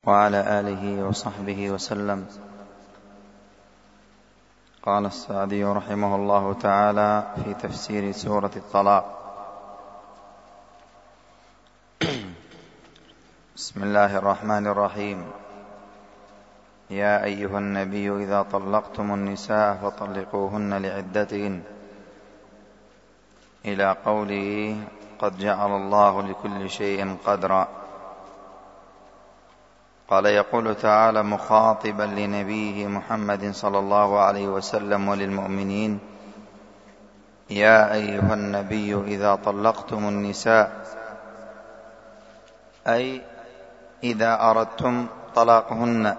وعلى آله وصحبه وسلم. قال السعدي رحمه الله تعالى في تفسير سورة الطلاق: بسم الله الرحمن الرحيم. يا أيها النبي إذا طلقتم النساء فطلقوهن لعدتهن، إلى قوله: قد جعل الله لكل شيء قدرا. قال: يقول تعالى مخاطبا لنبيه محمد صلى الله عليه وسلم وللمؤمنين: يا أيها النبي إذا طلقتم النساء، أي إذا أردتم طلاقهن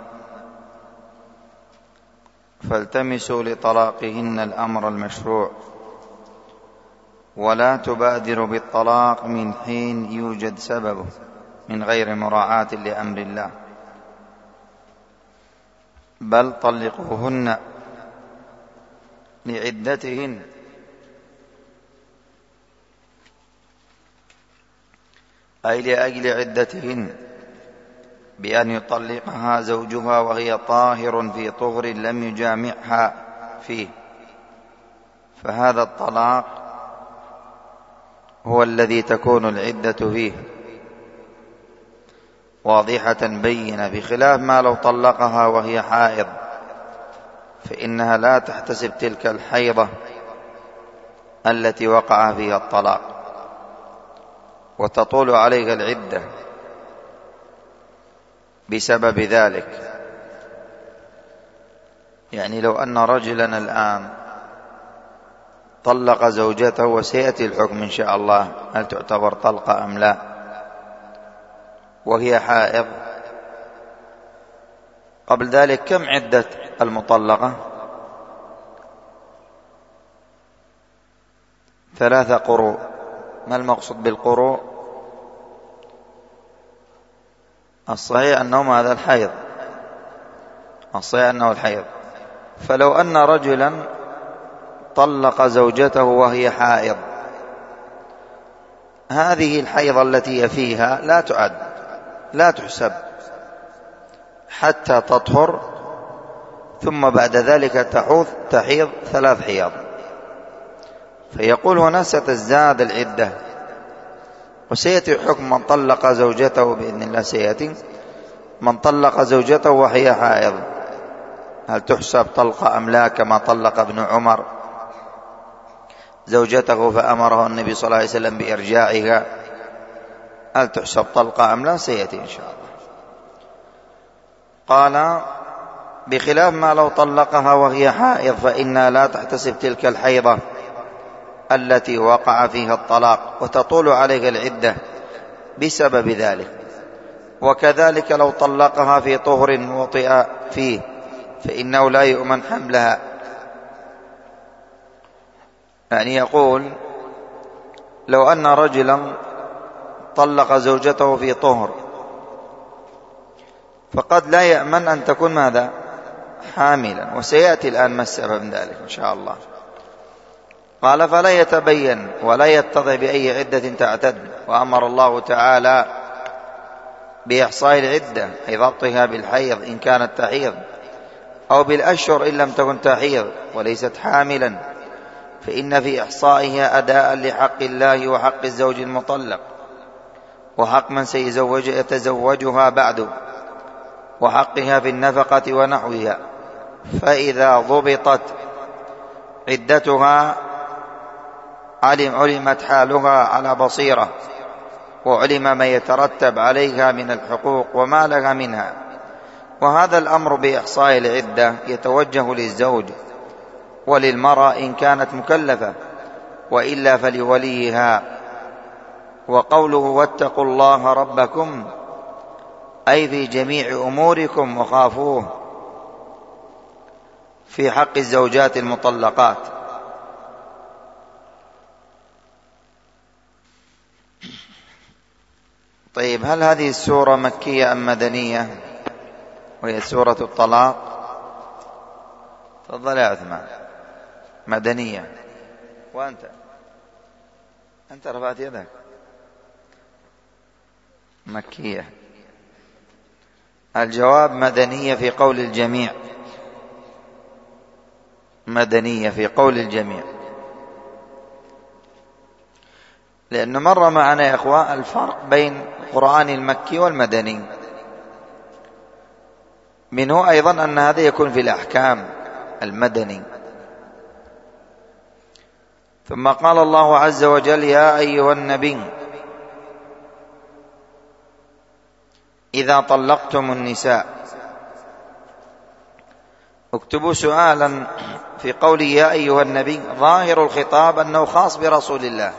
فالتمسوا لطلاقهن الأمر المشروع، ولا تبادروا بالطلاق من حين يوجد سببه من غير مراعاة لأمر الله، بل طلقوهن لعدتهن، أي لأجل عدتهن، بأن يطلقها زوجها وهي طاهر في طهر لم يجامعها فيه، فهذا الطلاق هو الذي تكون العدة فيه واضحة بينة، بخلاف ما لو طلقها وهي حائض، فإنها لا تحتسب تلك الحيضة التي وقع فيها الطلاق، وتطول عليها العدة بسبب ذلك. يعني لو أن رجلا الآن طلق زوجته، وسيأتي الحكم إن شاء الله هل تعتبر طلقة أم لا، وهي حائض، قبل ذلك كم عدة المطلقة؟ 3 قروء. ما المقصود بالقروء؟ الصحيح أنه هذا الحيض، الصحيح أنه الحيض. فلو أن رجلا طلق زوجته وهي حائض، هذه الحيضة التي فيها لا تعد، لا تحسب حتى تطهر، ثم بعد ذلك تحيض 3 حيض. فيقول هنا ستزداد العدة، وسيأتي حكم من طلق زوجته بإذن الله. سيأتي من طلق زوجته وهي حائض، هل تحسب طلقة أم لا، كما طلق ابن عمر زوجته فأمره النبي صلى الله عليه وسلم بإرجاعها، هل تحسب طلقة أم لا؟ سيأتي إن شاء الله. قال: بخلاف ما لو طلقها وهي حائض، فإنها لا تحتسب تلك الحيضة التي وقع فيها الطلاق، وتطول عليها العدة بسبب ذلك. وكذلك لو طلقها في طهر وطئ فيه، فإنه لا يؤمن حملها. يعني يقول لو أن رجلا طلق زوجته في طهر، فقد لا يأمن أن تكون ماذا؟ حاملا، وسيأتي الآن ما السبب من ذلك إن شاء الله. قال: فلا يتبين ولا يتضح بأي عدة تعتد. وأمر الله تعالى بإحصاء العدة، أي ضبطها بالحيض إن كانت تحيض، أو بالأشهر إن لم تكن تحيض وليست حاملا، فإن في إحصائها أداء لحق الله وحق الزوج المطلق، وحق من يتزوجها بعد، وحقها في النفقة ونحوها. فإذا ضبطت عدتها علمت حالها على بصيرة، وعلم ما يترتب عليها من الحقوق وما لها منها. وهذا الأمر بإحصاء العدة يتوجه للزوج وللمرأة إن كانت مكلفة، وإلا فلوليها. وقوله: واتقوا الله ربكم، أي في جميع أموركم وخافوه، في حق الزوجات المطلقات. طيب، هل هذه السورة مكية أم مدنية؟ وهي سورة الطلاق. تفضل يا عثمان. مدنية. وأنت رفعت يدك. مكية. الجواب مدنية في قول الجميع، مدنية في قول الجميع، لأنه مر معنا يا أخوة الفرق بين القرآن المكي والمدني، منه أيضا أن هذا يكون في الأحكام المدني. ثم قال الله عز وجل: يا أيها النبي إذا طلقتم النساء. اكتبوا سؤالا في قول يا أيها النبي، ظاهر الخطاب أنه خاص برسول الله،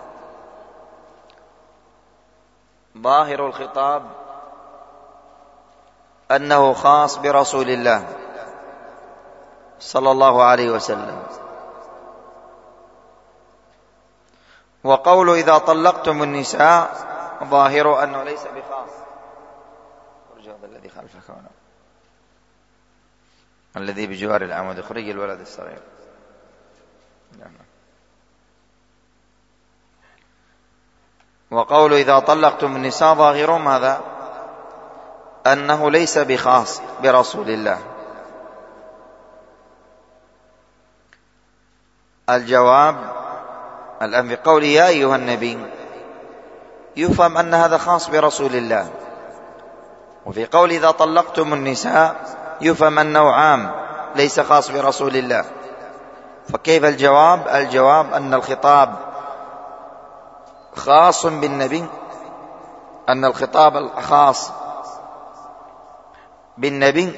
ظاهر الخطاب أنه خاص برسول الله صلى الله عليه وسلم. وقول إذا طلقتم النساء ظاهر أنه ليس بخاص. ارجع هذا الذي خلفك هنا، الذي بجوار العمود، اخرج الولد الصغير. وقول إذا طلقتم النساء ظاهر ماذا؟ أنه ليس بخاص برسول الله. الجواب الآن في قول يا أيها النبي يفهم أن هذا خاص برسول الله، وفي قول إذا طلقتم النساء يفهم أنه عام ليس خاص برسول الله. فكيف الجواب؟ الجواب أن الخطاب خاص بالنبي، أن الخطاب الخاص بالنبي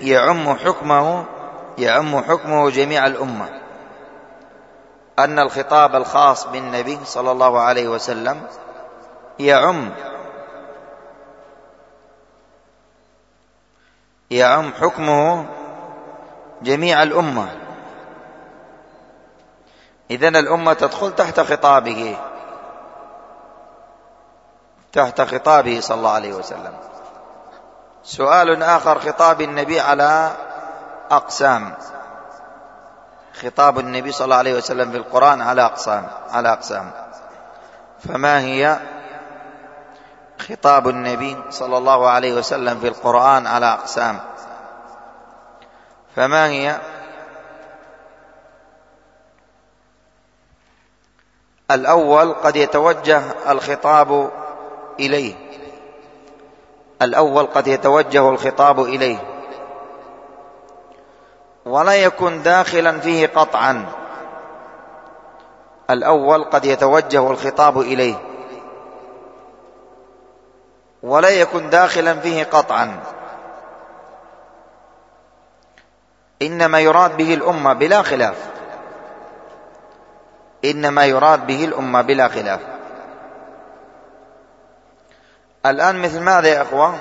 يعم حكمه جميع الأمة، أن الخطاب الخاص بالنبي صلى الله عليه وسلم يعم حكمه جميع الأمة. إذن الأمة تدخل تحت خطابه صلى الله عليه وسلم. سؤال آخر: خطاب النبي على أقسام، خطاب النبي صلى الله عليه وسلم في القرآن على أقسام. فما هي خطاب النبي صلى الله عليه وسلم في القرآن على أقسام؟ فما هي؟ الأول قد يتوجه الخطاب إليه، ولا يكون داخلا فيه قطعا. الأول قد يتوجه الخطاب إليه ولا يكون داخلا فيه قطعا، إنما يراد به الأمة بلا خلاف. الآن مثل ماذا يا أخوة؟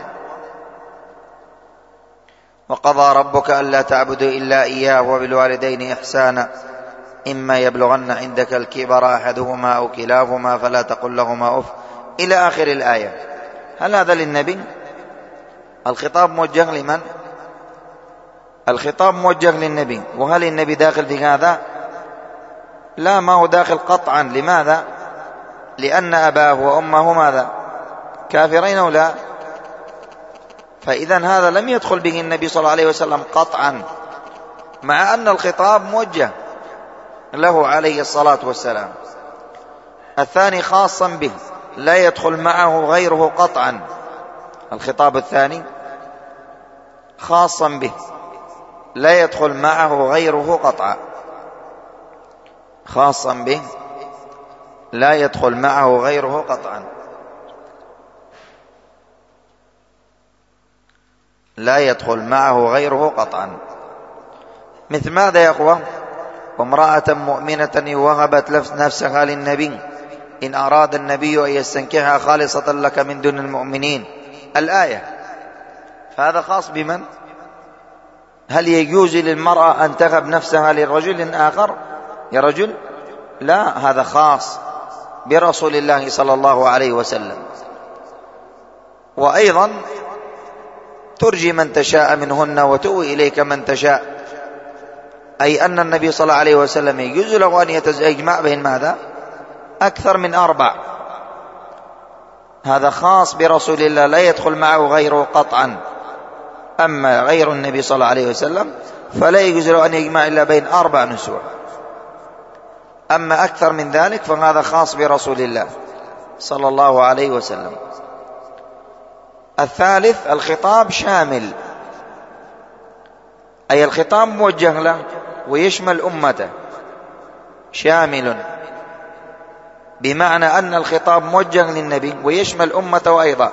وقضى ربك ألا تعبدوا إلا إياه وبالوالدين إحسانا إما يبلغن عندك الكبر أحدهما أو كلاهما فلا تقل لهما أف، إلى آخر الآية. هل هذا للنبي؟ الخطاب موجه لمن؟ الخطاب موجه للنبي. وهل النبي داخل في هذا؟ لا، ما هو داخل قطعا. لماذا؟ لأن أباه وأمه ماذا؟ كافرين أو لا؟ فإذا هذا لم يدخل به النبي صلى الله عليه وسلم قطعا، مع أن الخطاب موجه له عليه الصلاة والسلام. الثاني خاصا به لا يدخل معه غيره قطعا. الخطاب الثاني خاصا به لا يدخل معه غيره قطعا، خاصا به لا يدخل معه غيره قطعا، لا يدخل معه غيره قطعا. مثل ماذا يا أخوة؟ وامرأة مؤمنة وهبت نفسها للنبي إن أراد النبي أن يستنكحها خالصة لك من دون المؤمنين، الآية. فهذا خاص بمن؟ هل يجوز للمرأة أن تهب نفسها لرجل آخر يا رجل؟ لا، هذا خاص برسول الله صلى الله عليه وسلم. وأيضا ترجي من تشاء منهن وتؤوي إليك من تشاء، أي أن النبي صلى الله عليه وسلم يجوز له أن يجمع بين ماذا؟ أكثر من 4. هذا خاص برسول الله لا يدخل معه غيره قطعا. أما غير النبي صلى الله عليه وسلم فلا يجوز له أن يجمع إلا بين 4 نسوة. أما أكثر من ذلك فهذا خاص برسول الله صلى الله عليه وسلم. الثالث الخطاب شامل، أي الخطاب موجه له ويشمل أمته، شامل بمعنى أن الخطاب موجه للنبي ويشمل أمته أيضا،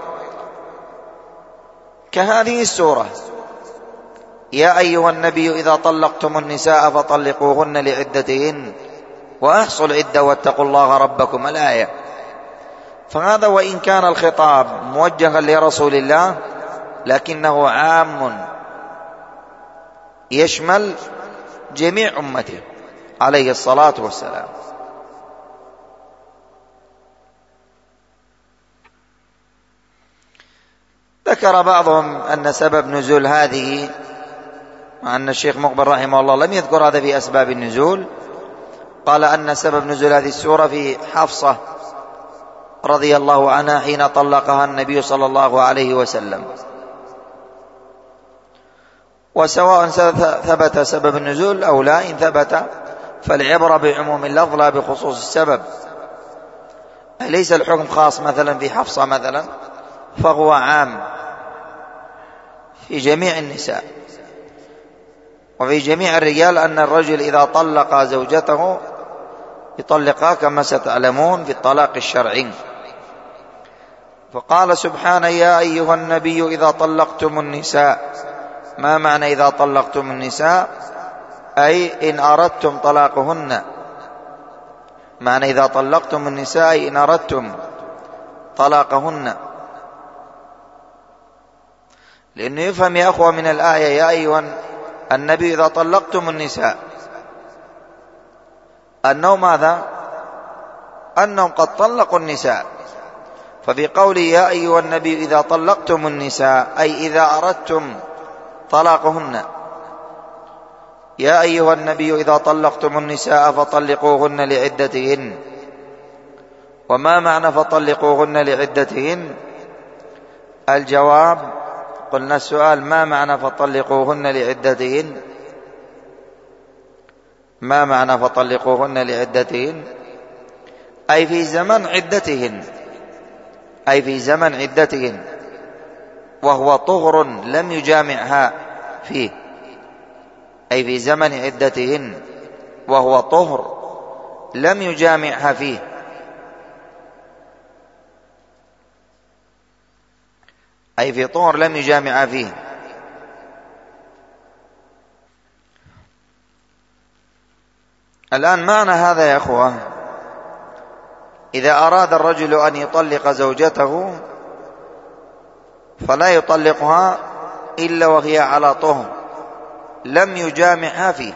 كهذه السورة: يا أيها النبي إذا طلقتم النساء فطلقوهن لعدتهن وأحصوا العدة واتقوا الله ربكم، الآية. فهذا وإن كان الخطاب موجها لرسول الله لكنه عام يشمل جميع أمته عليه الصلاة والسلام. ذكر بعضهم أن سبب نزول هذه، مع أن الشيخ مقبل رحمه الله لم يذكر هذا في أسباب النزول، قال أن سبب نزول هذه السورة في حفصة رضي الله عنها حين طلقها النبي صلى الله عليه وسلم. وسواء ثبت سبب النزول أو لا، إن ثبت فالعبرة بعموم اللفظ لا بخصوص السبب. ليس الحكم خاص مثلا في حفصة مثلا، فهو عام في جميع النساء وفي جميع الرجال، أن الرجل إذا طلق زوجته يطلقها كما ستعلمون في الطلاق الشرعي. فقال سبحانه: يا أيها النبي إذا طلقتم النساء. ما معنى إذا طلقتم النساء؟ أي إن أردتم طلاقهن. معنى إذا طلقتم النساء أي إن أردتم طلاقهن، لأنه يفهم يا أخوة من الآية: يا أيها النبي إذا طلقتم النساء، أنه ماذا؟ أنهم قد طلقوا النساء. ففي قوله يا أيها النبي إذا طلقتم النساء أي إذا أردتم طلاقهن. يا أيها النبي إذا طلقتم النساء فطلقوهن لعدتهن. وما معنى فطلقوهن لعدتهن؟ الجواب: قلنا السؤال: ما معنى فطلقوهن لعدتهن؟ ما معنى فطلقوهن لعدتهن؟ أي في زمن عدتهن، أي في زمن عدتهن، وهو طهر لم يجامعها فيه، أي في زمن عدتهن وهو طهر لم يجامعها فيه. أي في طهر لم يجامعها فيه. الآن معنى هذا يا أخوة: إذا أراد الرجل أن يطلق زوجته فلا يطلقها إلا وهي على طهر لم يجامعها فيه.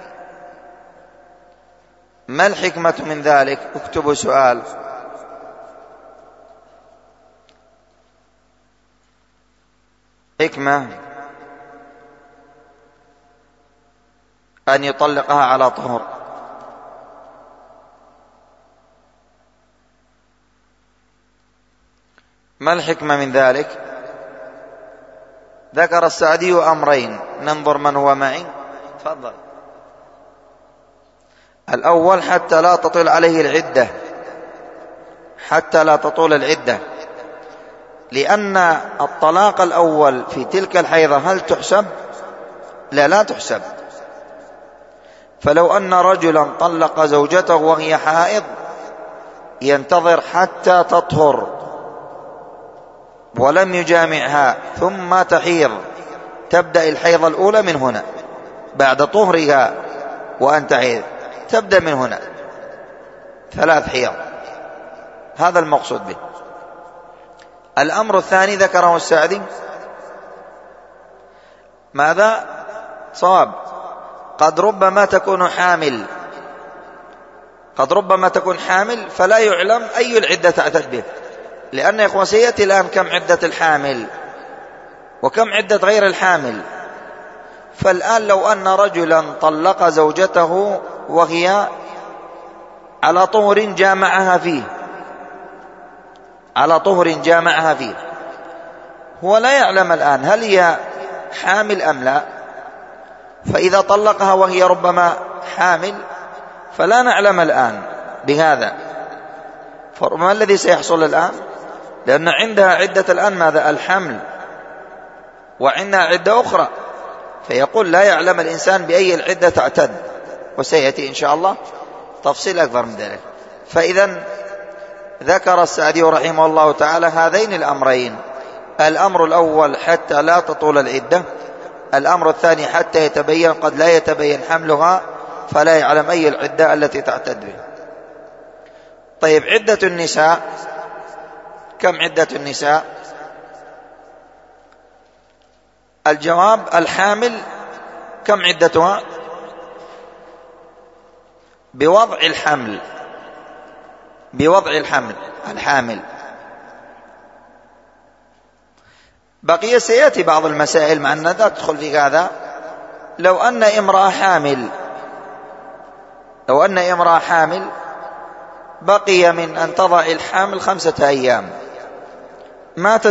ما الحكمة من ذلك؟ اكتبوا سؤال. حكمة أن يطلقها على طهر. ما الحكمة من ذلك؟ ذكر السعدي أمرين، ننظر من هو معي. تفضل. الأول: حتى لا تطول عليه العدة، حتى لا تطول العدة، لأن الطلاق الأول في تلك الحيضة هل تحسب؟ لا تحسب. فلو أن رجلا طلق زوجته وهي حائض ينتظر حتى تطهر ولم يجامعها ثم تحيض، تبدأ الحيضة الأولى من هنا بعد طهرها وأن تحيض، تبدأ من هنا 3 حيض. هذا المقصود به. الأمر الثاني ذكره السعدي، ماذا؟ صواب. قد ربما تكون حامل، قد ربما تكون حامل فلا يعلم أي العدة تعتد به، لأن يا إخوة سيأتي الآن كم عدة الحامل وكم عدة غير الحامل. فالآن لو أن رجلا طلق زوجته وهي على طهر جامعها فيه، على طهر جامعها فيه، هو لا يعلم الآن هل هي حامل أم لا. فإذا طلقها وهي ربما حامل فلا نعلم الآن بهذا، فربما الذي سيحصل الآن، لأن عندها عدة الآن ماذا؟ الحمل، وعندها عدة أخرى، فيقول لا يعلم الإنسان بأي العدة تعتد، وسيأتي إن شاء الله تفصيل أكبر من ذلك. فإذا ذكر السعدي رحمه الله تعالى هذين الأمرين: الأمر الأول حتى لا تطول العدة، الأمر الثاني حتى يتبين، قد لا يتبين حملها فلا يعلم أي العدة التي تعتد به. طيب، عدة النساء، كم عدة النساء؟ الجواب: الحامل كم عدتها؟ بوضع الحمل، بوضع الحمل الحامل. بقي سيأتي بعض المسائل مع أنها لا تدخل في هذا. لو أن امرأة حامل بقي من أن تضع الحامل 5 أيام، مات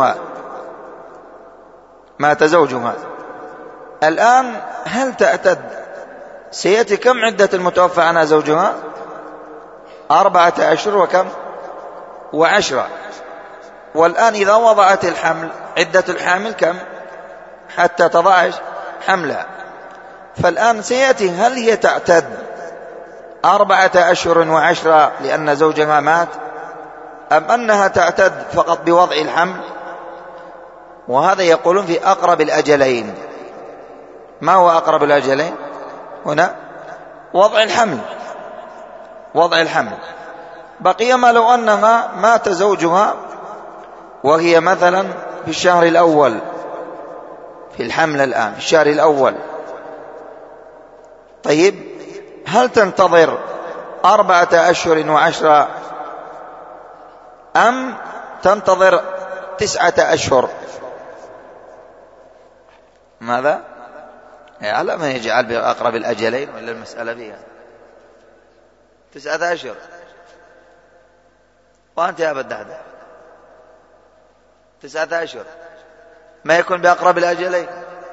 زوجها الآن، هل تعتد؟ سيأتي كم عدة المتوفى عنها زوجها؟ 4 أشهر وكم؟ و10. والآن إذا وضعت الحمل، عدة الحامل كم حتى تضع حملها؟ فالآن سيأتي هل هي تعتد 4 أشهر و10 لأن زوجها مات، أم أنها تعتد فقط بوضع الحمل؟ وهذا يقولون في أقرب الأجلين. ما هو أقرب الأجلين هنا؟ وضع الحمل. بقي ما لو أنها مات زوجها وهي مثلا في الشهر الأول، في الحمل الآن في الشهر الأول، طيب هل تنتظر 4 أشهر و10 أم تنتظر 9 أشهر؟ ماذا؟ على من يجعل بأقرب الأجلين ولا المسألة بها 9 أشهر. وأنت يا بدحدة 9 أشهر ما يكون بأقرب الأجلين؟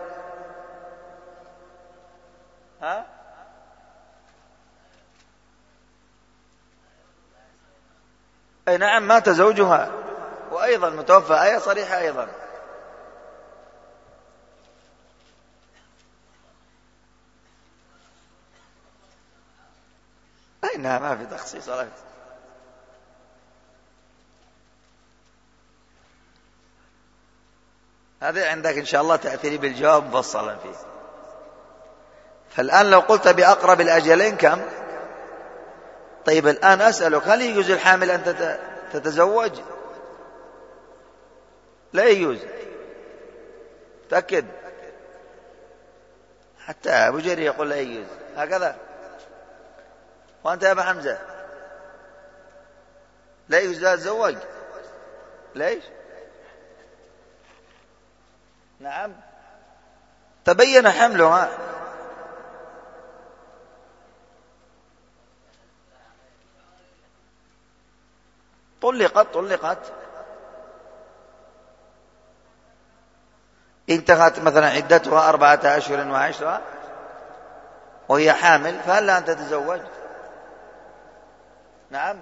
ها؟ أي نعم، مات زوجها، وأيضا متوفى، آية صريحة أيضا. أي نعم، ما في تخصيص. هذا عندك إن شاء الله تأثيري بالجواب مفصلا فيه. فالآن لو قلت بأقرب الأجلين كم؟ طيب الآن أسألك، هل يجوز الحامل أن تتزوج؟ لا يجوز. تأكد. حتى أبو جرير يقول لا يجوز هكذا. وأنت يا أبا حمزة لا يجوز لا تتزوج. ليش؟ نعم، تبين حملها. طلقت انتهت مثلا عدتها 4 أشهر و10 وهي حامل، فهل لها أن تتزوج؟ نعم،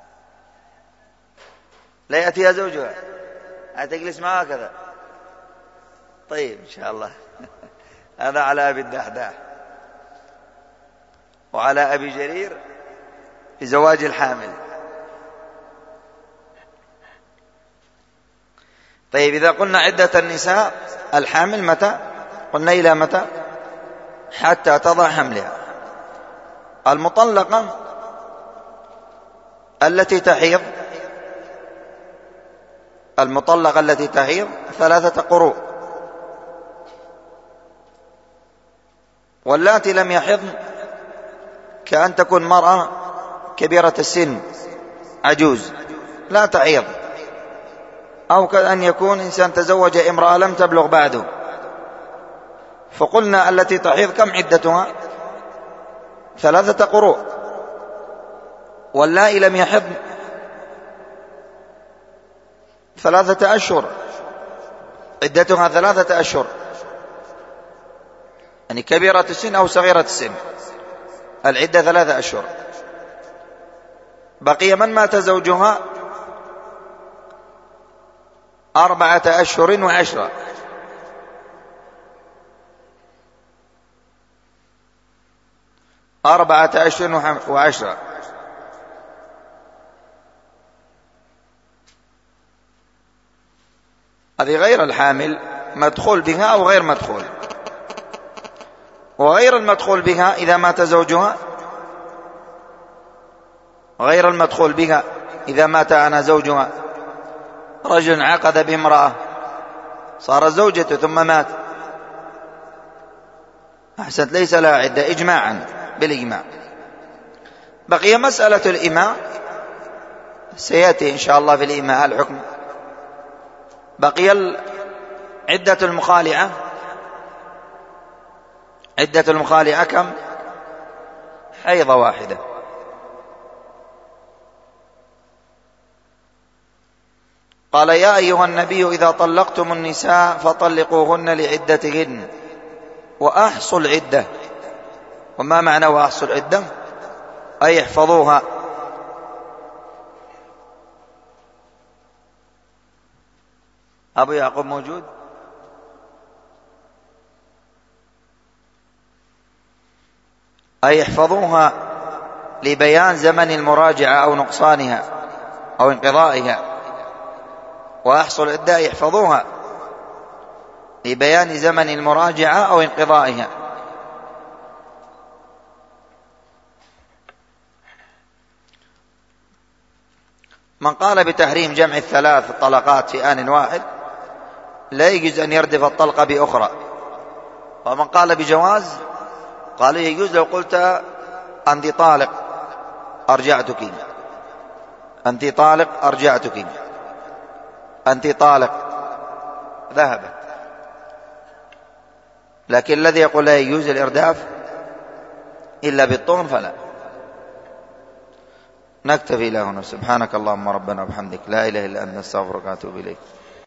لا يأتيها زوجها، تجلس معها كذا. طيب إن شاء الله. هذا على أبي الدحداح وعلى أبي جرير في زواج الحامل. طيب، إذا قلنا عدة النساء الحامل متى؟ قلنا إلى متى؟ حتى تضع حملها. المطلقة التي تحيض 3 قروء، واللاتي لم يحضن كأن تكون مرأة كبيرة السن عجوز لا تحيض، أو كأن يكون إنسان تزوج امرأة لم تبلغ بعده. فقلنا التي تحيض كم عدتها؟ 3 قروء. واللائي لم يحضن 3 أشهر، عدتها 3 أشهر. يعني كبيرة السن أو صغيرة السن. العدة 3 أشهر. بقي من مات زوجها 4 أشهر و10. 4 أشهر و10. هذه غير الحامل، مدخول بها أو غير مدخول. وغير المدخول بها إذا مات زوجها، غير المدخول بها إذا مات عنها زوجها، رجل عقد بامرأة صار زوجته ثم مات، أحسنت، ليس لها عدة إجماعا بالإجماع. بقي مسألة الإماء، سيأتي إن شاء الله في الإماء الحكم. بقي عدة المخالعة. عدة المخالعة كم؟ حيضة واحدة. قال يا أيها النبي إذا طلقتم النساء فطلقوهن لعدتهن وأحصوا العدة. وما معنى وأحصوا العدة؟ أي احفظوها. أبو يعقوب موجود؟ أي احفظوها لبيان زمن المراجعة أو نقصانها أو انقضائها. وأحصوا العدة يحفظوها لبيان زمن المراجعة أو انقضائها. من قال بتحريم جمع الثلاث الطلقات في آن واحد لا يجوز أن يردف الطلقة بأخرى. ومن قال بجواز قال يجوز لو قلت أنت طالق أرجعتك، أنت طالق أرجعتك، أنت طالق ذهبت. لكن الذي يقول لا يجوز الإرداف إلا بالطهر فلا. نكتفي له هنا. سبحانك اللهم ربنا وبحمدك لا إله إلا أنت نستغفرك ونتوب إليك.